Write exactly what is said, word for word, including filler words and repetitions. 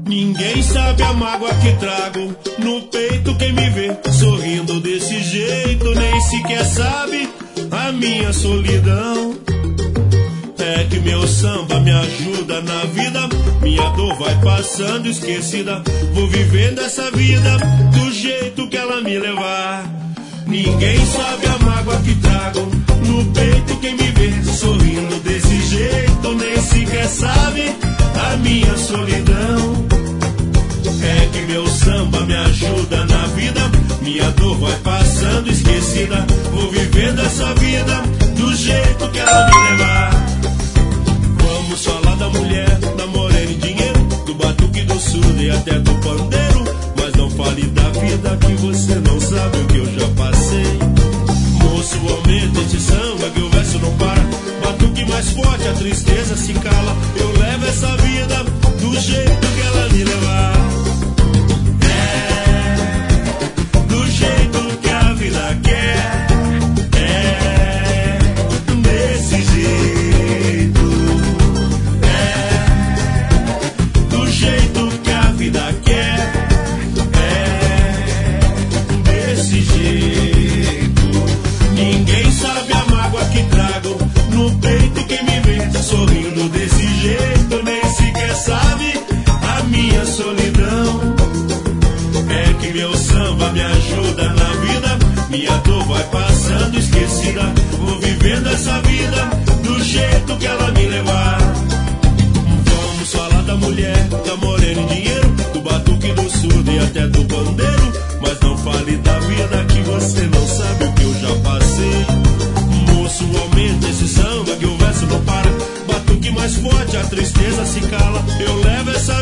Ninguém sabe a mágoa que trago no peito. Quem me vê sorrindo desse jeito nem sequer sabe a minha solidão. É que meu samba me ajuda na vida, minha dor vai passando esquecida. Vou vivendo essa vida do jeito que ela me levar. Ninguém sabe a mágoa que trago no peito. Quem me vê sorrindo desse jeito nem sequer sabe a minha solidão. É que meu samba me ajuda na vida, minha dor vai passando esquecida. Vou vivendo essa vida do jeito que ela me levar. Vamos falar da mulher, da morena e dinheiro, do batuque, do surdo e até do pandeiro. Mas não fale da vida que você não sabe o que eu já passei. Moço, aumenta esse samba que o verso não para. Batuque mais forte, a tristeza se cala. Eu levo essa vida do jeito que ela me levar. É, do jeito que a vida quer. É, desse jeito. É, do jeito que a vida quer. É, desse jeito. Ninguém sabe a mágoa que trago no peito. Quem me vê sorrindo desse jeito nem sequer sabe a minha solidão. É que meu samba me ajuda na vida, minha dor vai passando esquecida. Vou vivendo essa vida do jeito que ela me levar. Vamos falar da mulher, da morena e dinheiro, do batuque, do surdo e até do pandeiro. Mas não fale da vida que você não sabe o que eu já passei. Moço, aumenta esse samba que o verso não para. Batuque mais forte, a tristeza se cala. Eu levo essa